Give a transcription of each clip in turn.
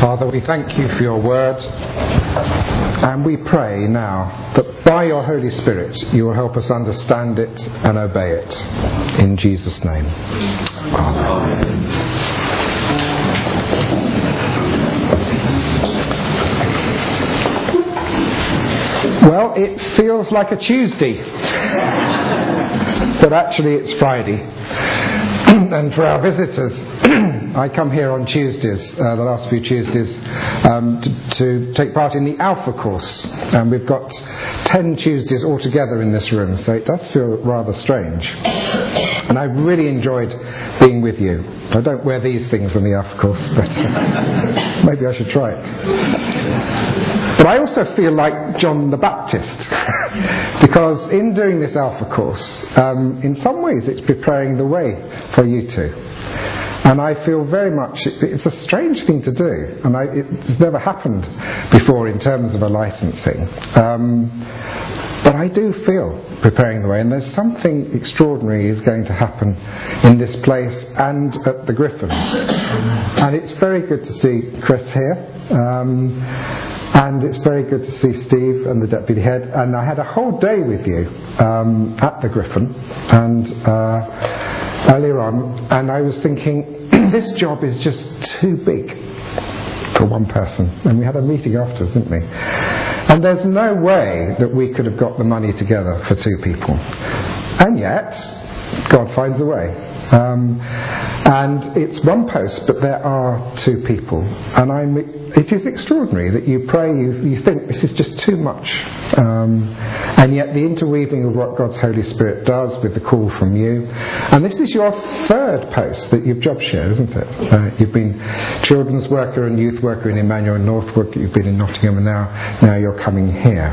Father, we thank you for your word, and we pray now that by your Holy Spirit you will help us understand it and obey it. In Jesus' name. Amen. Well, it feels like a Tuesday, but actually it's Friday. And for our visitors, I come here on Tuesdays, the last few Tuesdays, to take part in the Alpha course. And we've got 10 Tuesdays altogether in this room, so it does feel rather strange. And I've really enjoyed being with you. I don't wear these things on the Alpha course, but maybe I should try it. But I also feel like John the Baptist, because in doing this Alpha course, in some ways it's preparing the way for you too. And I feel very much, it's a strange thing to do, and it's never happened before in terms of a licensing. But I do feel preparing the way, and there's something extraordinary is going to happen in this place and at the Griffin. And it's very good to see Chris here. And it's very good to see Steve and the deputy head. And I had a whole day with you at the Griffin and earlier on, and I was thinking, this job is just too big for one person. And we had a meeting afterwards, didn't we? And there's no way that we could have got the money together for two people. And yet, God finds a way. And it's one post, but there are two people. And it is extraordinary that you pray, you think this is just too much. And yet the interweaving of what God's Holy Spirit does with the call from you. And this is your third post that you've job shared, isn't it? You've been children's worker and youth worker in Emmanuel and Northwood. You've been in Nottingham, and now you're coming here.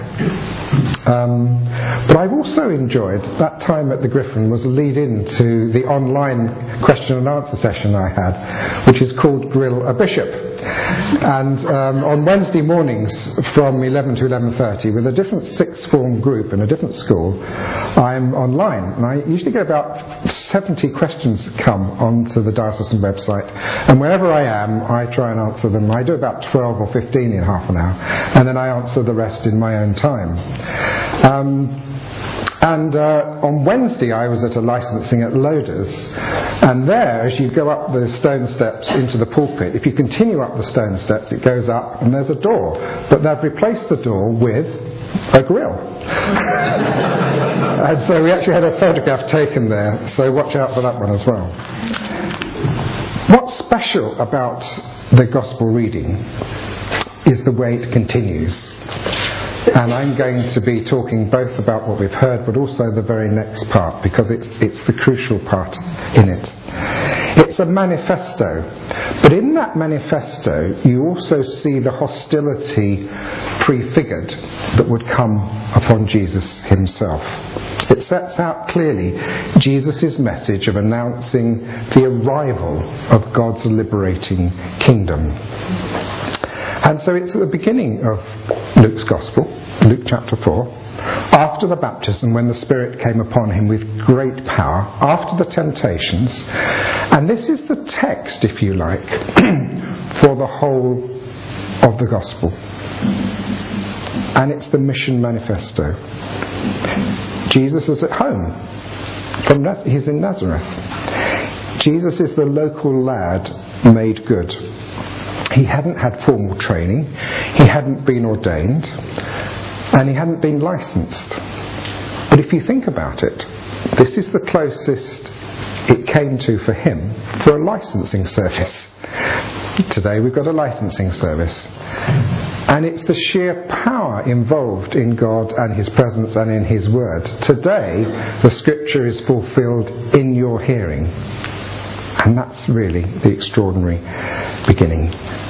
But I've also enjoyed that time at the Griffin was a lead in to the online question and answer session I had, which is called Grill a Bishop. And on Wednesday mornings from 11 to 11:30 with a different sixth form group in a different school, I'm online, and I usually get about 70 questions come onto the diocesan website, and wherever I am I try and answer them. I do about 12 or 15 in half an hour, and then I answer the rest in my own time. And on Wednesday I was at a licensing at Loaders, and there, as you go up the stone steps into the pulpit, if you continue up the stone steps it goes up and there's a door, but they've replaced the door with a grill. And so we actually had a photograph taken there, so watch out for that one as well. What's special about the Gospel reading is the way it continues. And I'm going to be talking both about what we've heard, but also the very next part, because it's the crucial part in it. It's a manifesto, but in that manifesto you also see the hostility prefigured that would come upon Jesus himself. It sets out clearly Jesus' message of announcing the arrival of God's liberating kingdom. And so it's at the beginning of Luke's Gospel, Luke chapter 4, after the baptism when the Spirit came upon him with great power, after the temptations. And this is the text, if you like, for the whole of the Gospel. And it's the mission manifesto. Jesus is at home. He's in Nazareth. Jesus is the local lad made good. He hadn't had formal training, he hadn't been ordained, and he hadn't been licensed. But if you think about it, this is the closest it came to for him for a licensing service. Today we've got a licensing service. And it's the sheer power involved in God and his presence and in his word. Today the scripture is fulfilled in your hearing. And that's really the extraordinary beginning.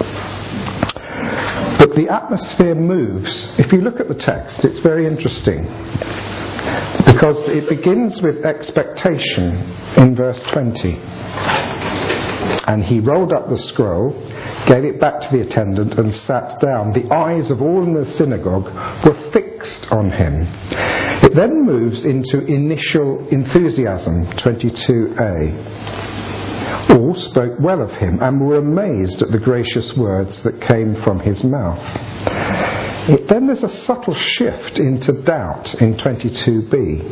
But the atmosphere moves. If you look at the text, it's very interesting, because it begins with expectation in verse 20. And he rolled up the scroll, gave it back to the attendant, and sat down. The eyes of all in the synagogue were fixed on him. It then moves into initial enthusiasm, 22a. All spoke well of him and were amazed at the gracious words that came from his mouth. Then there's a subtle shift into doubt in 22b.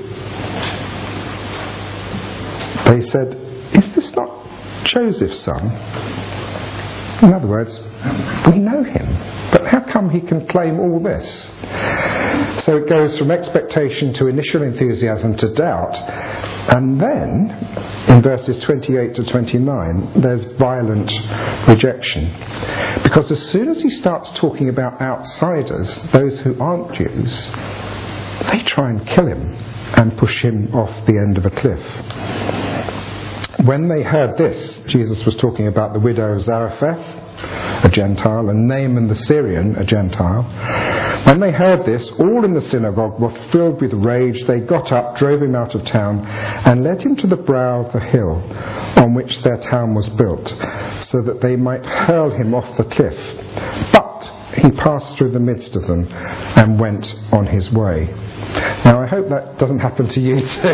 They said, "Is this not Joseph's son?" In other words, we know him, but how come he can claim all this? So it goes from expectation to initial enthusiasm to doubt, and then in verses 28 to 29 there's violent rejection. Because as soon as he starts talking about outsiders, those who aren't Jews, they try and kill him and push him off the end of a cliff. When they heard this, Jesus was talking about the widow of Zarephath, a Gentile, and Naaman the Syrian, a Gentile. When they heard this, all in the synagogue were filled with rage. They got up, drove him out of town, and led him to the brow of the hill on which their town was built, so that they might hurl him off the cliff. But he passed through the midst of them and went on his way. Now I hope that doesn't happen to you too.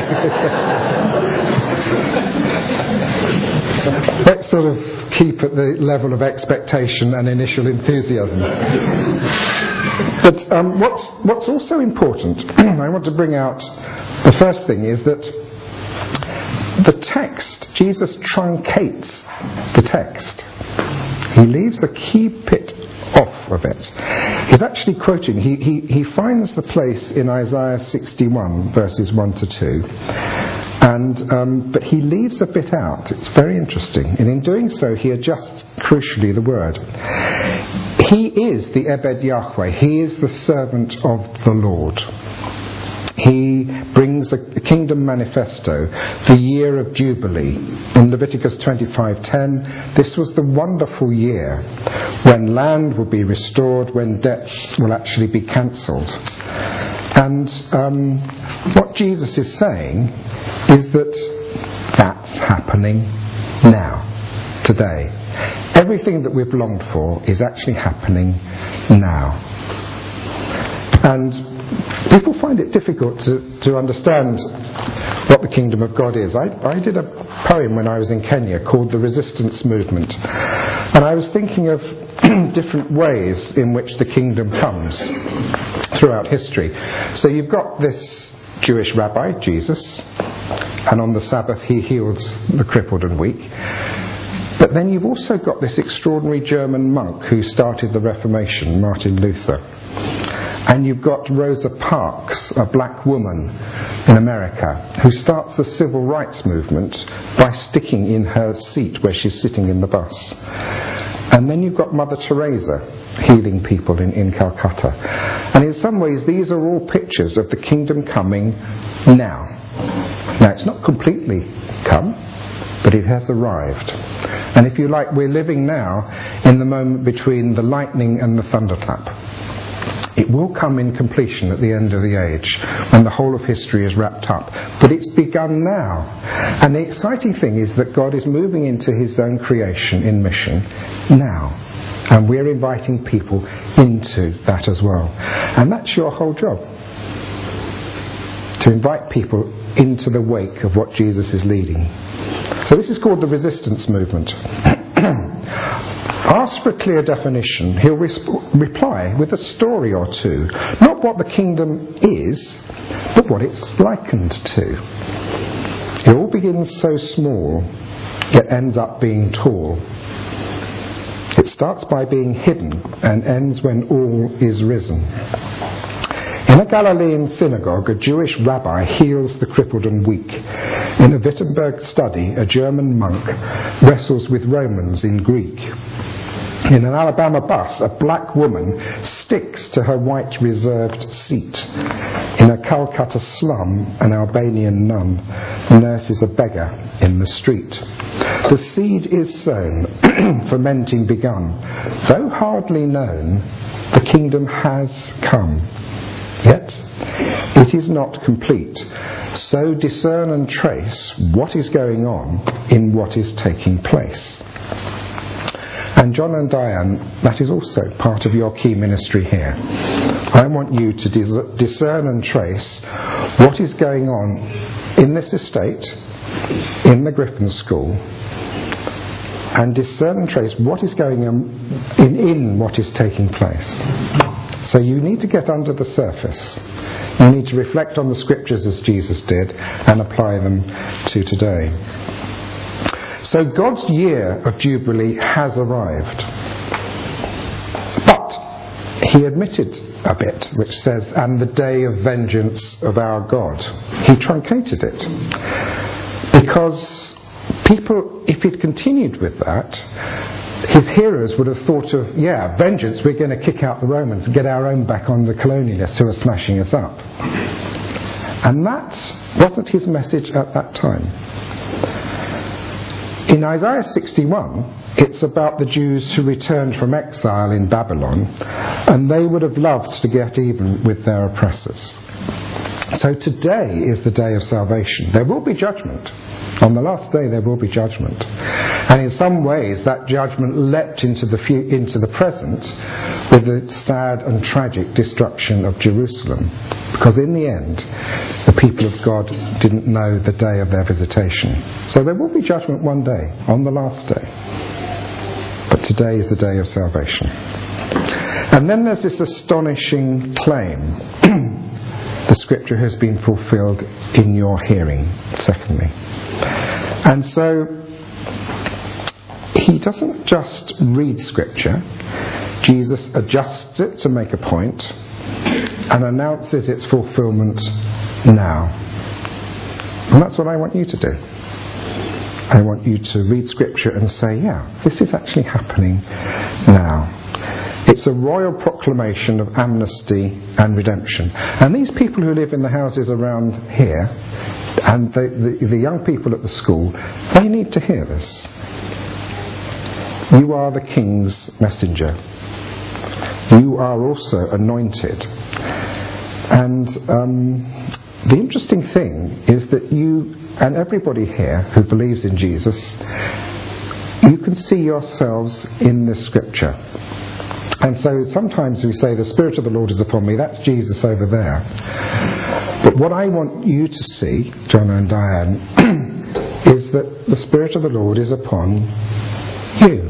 Let's sort of keep at the level of expectation and initial enthusiasm. But what's also important, I want to bring out, the first thing is that the text, Jesus truncates the text. He leaves a key bit off of it. He's actually quoting, he finds the place in Isaiah 61 verses 1 to 2. But he leaves a bit out. It's very interesting. And in doing so, he adjusts crucially the word. He is the Ebed Yahweh. He is the servant of the Lord. He brings a kingdom manifesto, the year of Jubilee. In Leviticus 25:10, this was the wonderful year when land will be restored, when debts will actually be cancelled. And what Jesus is saying is that that's happening now, today. Everything that we've longed for is actually happening now. And people find it difficult to understand what the kingdom of God is. I did a poem when I was in Kenya called The Resistance Movement. And I was thinking of different ways in which the kingdom comes throughout history. So you've got this Jewish rabbi, Jesus, and on the Sabbath he heals the crippled and weak. But then you've also got this extraordinary German monk who started the Reformation, Martin Luther. And you've got Rosa Parks, a black woman in America, who starts the civil rights movement by sticking in her seat where she's sitting in the bus. And then you've got Mother Teresa healing people in Calcutta. And in some ways these are all pictures of the kingdom coming now. Now it's not completely come, but it has arrived. And if you like, we're living now in the moment between the lightning and the thunderclap. It will come in completion at the end of the age, when the whole of history is wrapped up. But it's begun now. And the exciting thing is that God is moving into his own creation in mission now. And we're inviting people into that as well. And that's your whole job. To invite people into the wake of what Jesus is leading. So this is called the resistance movement. Asked for a clear definition, he'll reply with a story or two. Not what the kingdom is, but what it's likened to. It all begins so small, yet ends up being tall. It starts by being hidden and ends when all is risen. In a Galilean synagogue, a Jewish rabbi heals the crippled and weak. In a Wittenberg study, a German monk wrestles with Romans in Greek. In an Alabama bus, a black woman sticks to her white reserved seat. In a Calcutta slum, an Albanian nun nurses a beggar in the street. The seed is sown, fermenting begun. Though hardly known, the kingdom has come. Yet it is not complete. So discern and trace what is going on in what is taking place. And John and Diane, that is also part of your key ministry here. I want you to discern and trace what is going on in this estate, in the Griffin School, and discern and trace what is going on in what is taking place. So you need to get under the surface. You need to reflect on the scriptures as Jesus did and apply them to today. So God's year of Jubilee has arrived. But he admitted a bit, which says, and the day of vengeance of our God. He truncated it. Because people, if he'd continued with that, his hearers would have thought of, vengeance, we're going to kick out the Romans and get our own back on the colonialists who are smashing us up. And that wasn't his message at that time. In Isaiah 61, it's about the Jews who returned from exile in Babylon, and they would have loved to get even with their oppressors. So today is the day of salvation. There will be judgment. On the last day there will be judgment. And in some ways that judgment leapt into the present with the sad and tragic destruction of Jerusalem. Because in the end, the people of God didn't know the day of their visitation. So there will be judgment one day, on the last day. But today is the day of salvation. And then there's this astonishing claim. The scripture has been fulfilled in your hearing, secondly. And so he doesn't just read scripture. Jesus adjusts it to make a point and announces its fulfillment now. And that's what I want you to do. I want you to read scripture and say, this is actually happening now. It's a royal proclamation of amnesty and redemption. And these people who live in the houses around here, and the young people at the school, they need to hear this. You are the King's messenger. You are also anointed. And the interesting thing is that you and everybody here who believes in Jesus, you can see yourselves in this scripture. And so sometimes we say, the Spirit of the Lord is upon me. That's Jesus over there. But what I want you to see, John and Diane, is that the Spirit of the Lord is upon you.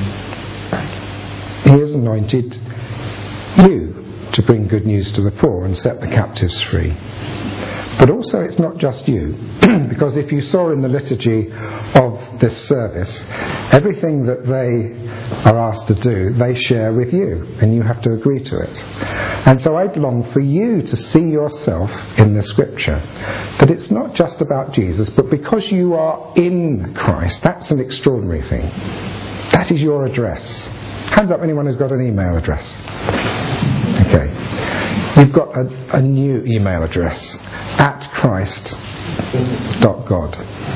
He has anointed you to bring good news to the poor and set the captives free. But also it's not just you, because if you saw in the liturgy of this service, everything that they are asked to do, they share with you, and you have to agree to it. And so I'd long for you to see yourself in the scripture, that it's not just about Jesus, but because you are in Christ. That's an extraordinary thing. That is your address. Hands up anyone who's got an email address. Okay. You've got a new email address, @Christ.God.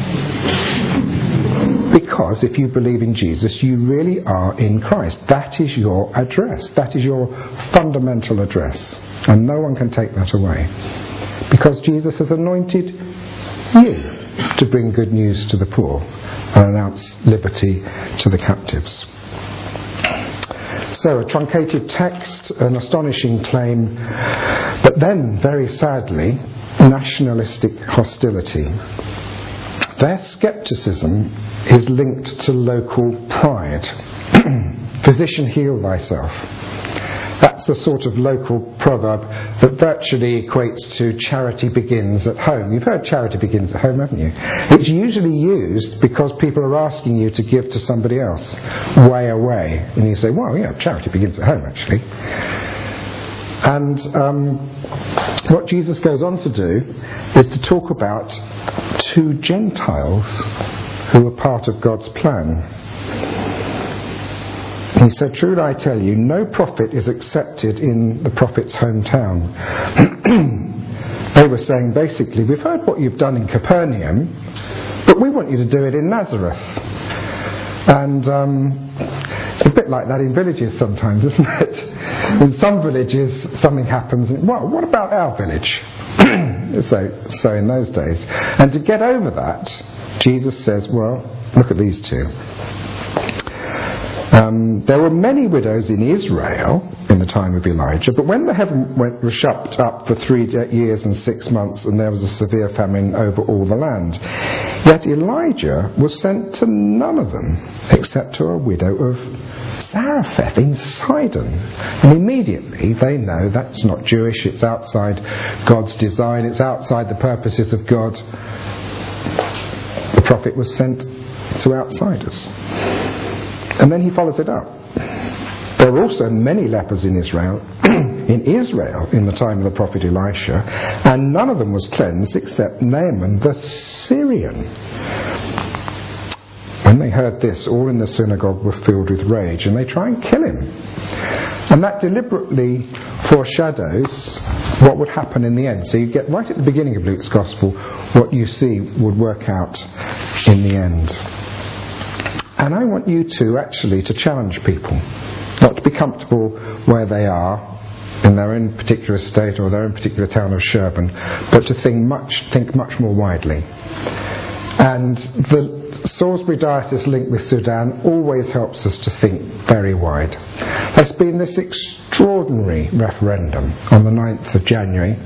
Because if you believe in Jesus, you really are in Christ. That is your address. That is your fundamental address. And no one can take that away. Because Jesus has anointed you to bring good news to the poor and announce liberty to the captives. So a truncated text, an astonishing claim, but then, very sadly, nationalistic hostility. Their scepticism is linked to local pride. Physician, heal thyself. That's the sort of local proverb that virtually equates to charity begins at home. You've heard charity begins at home, haven't you? It's usually used because people are asking you to give to somebody else way away. And you say, well, charity begins at home, actually. And what Jesus goes on to do is to talk about two Gentiles who are part of God's plan. He said, truly I tell you, no prophet is accepted in the prophet's hometown. They were saying, basically, we've heard what you've done in Capernaum, but we want you to do it in Nazareth. And it's a bit like that in villages sometimes, isn't it? In some villages, something happens, and, well, what about our village? So in those days. And to get over that, Jesus says, well, look at these two. There were many widows in Israel in the time of Elijah, but when the heaven was shut up for 3 years and 6 months, and there was a severe famine over all the land, yet Elijah was sent to none of them except to a widow of Zarephath in Sidon. And immediately they know that's not Jewish, it's outside God's design, it's outside the purposes of God. The prophet was sent to outsiders. And then he follows it up. There were also many lepers in Israel in the time of the prophet Elisha, and none of them was cleansed except Naaman the Syrian. When they heard this, all in the synagogue were filled with rage, and they try and kill him. And that deliberately foreshadows what would happen in the end. So you get right at the beginning of Luke's Gospel what you see would work out in the end. And I want you to challenge people, not to be comfortable where they are in their own particular state or their own particular town of Sherborne, but to think much more widely. And the Salisbury Diocese link with Sudan always helps us to think very wide. There's been this extraordinary referendum on the 9th of January.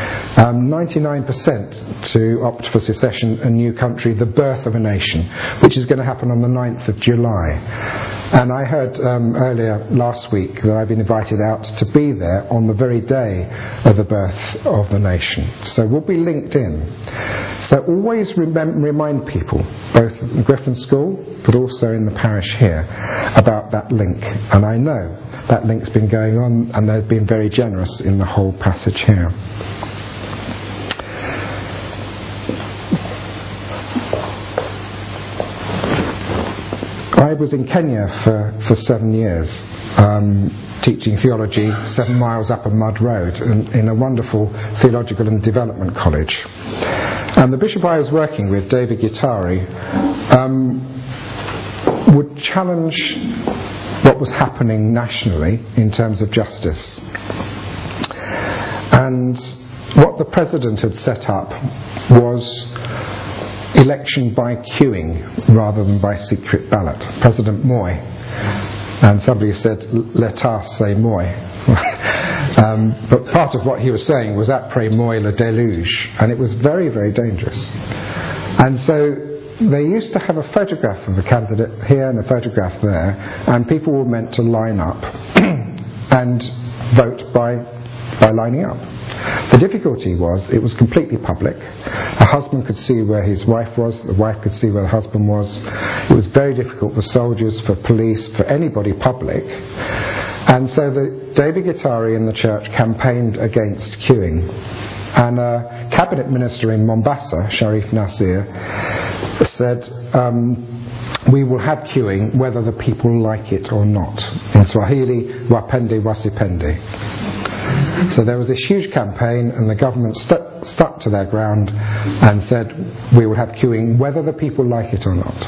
99% to opt for secession, a new country, the birth of a nation, which is going to happen on the 9th of July. And I heard earlier last week that I've been invited out to be there on the very day of the birth of the nation. So we'll be linked in. So always remind people, both in Griffin School but also in the parish here, about that link. And I know that link's been going on, and they've been very generous in the whole passage here. I was in Kenya for 7 years, teaching theology 7 miles up a mud road in a wonderful theological and development college. And the bishop I was working with, David Gitari, would challenge what was happening nationally in terms of justice. And what the president had set up was election by queuing rather than by secret ballot. President Moi. And somebody said, "L'État c'est Moi." But part of what he was saying was après Moi le déluge, and it was very, very dangerous. And so they used to have a photograph of a candidate here and a photograph there, and people were meant to line up and vote by lining up. The difficulty was it was completely public. A husband could see where his wife was, the wife could see where the husband was. It was very difficult for soldiers, for police, for anybody public. And so David Gitari in the church campaigned against queuing. And a cabinet minister in Mombasa, Sharif Nasir, said, "We will have queuing whether the people like it or not." In Swahili, wapende wasipende. So there was this huge campaign, and the government stuck to their ground and said, "We will have queuing whether the people like it or not."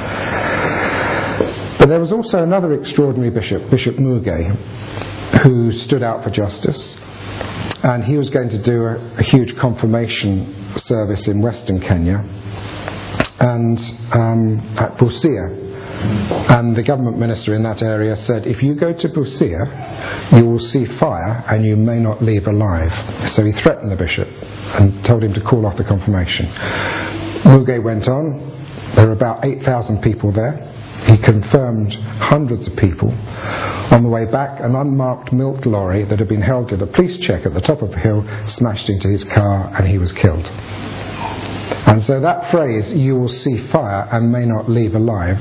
But there was also another extraordinary bishop, Bishop Muge, who stood out for justice, and he was going to do a huge confirmation service in Western Kenya and at Busia. And the government minister in that area said, "If you go to Busia, you will see fire and you may not leave alive." So he threatened the bishop and told him to call off the confirmation. Muge went on. There were about 8,000 people there. He confirmed hundreds of people. On the way back, an unmarked milk lorry that had been held at a police check at the top of a hill smashed into his car, and he was killed. And so that phrase, "you will see fire and may not leave alive,"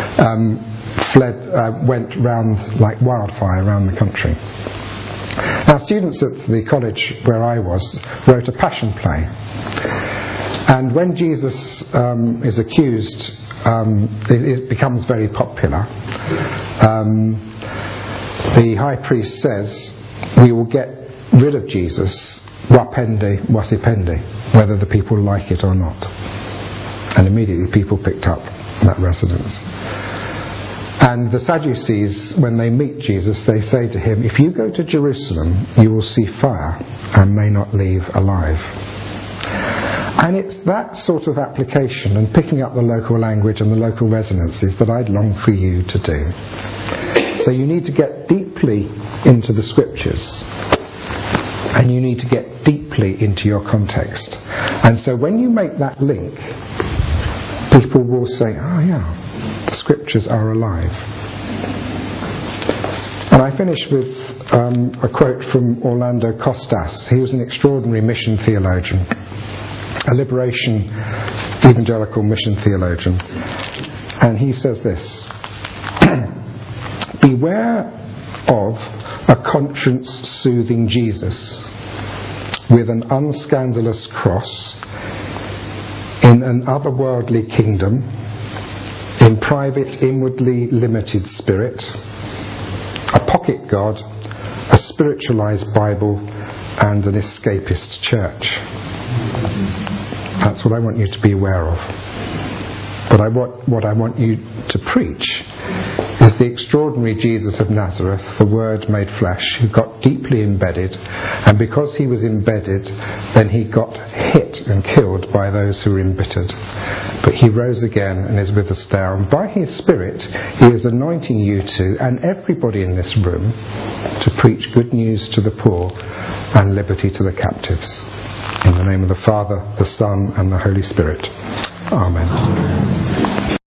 went round like wildfire around the country. Now, students at the college where I was wrote a passion play. And when Jesus is accused, it becomes very popular. The high priest says, "We will get rid of Jesus, wapende wasipende, whether the people like it or not." And immediately people picked up that resonance. And the Sadducees, when they meet Jesus, they say to him, "If you go to Jerusalem, you will see fire and may not leave alive." And it's that sort of application and picking up the local language and the local resonances that I'd long for you to do. So you need to get deeply into the scriptures, and you need to get deeply into your context. And so when you make that link, people will say, oh yeah, the scriptures are alive. And I finish with a quote from Orlando Costas. He was an extraordinary mission theologian, a liberation evangelical mission theologian. And he says this: beware of a conscience-soothing Jesus with an unscandalous cross in an otherworldly kingdom, in private, inwardly limited spirit, a pocket God, a spiritualized Bible, and an escapist church. That's what I want you to be aware of. But what I want you to preach is the extraordinary Jesus of Nazareth, the Word made flesh, who got deeply embedded, and because he was embedded, then he got hit and killed by those who were embittered. But he rose again and is with us now. And by his Spirit, he is anointing you two and everybody in this room to preach good news to the poor and liberty to the captives. In the name of the Father, the Son, and the Holy Spirit. Amen.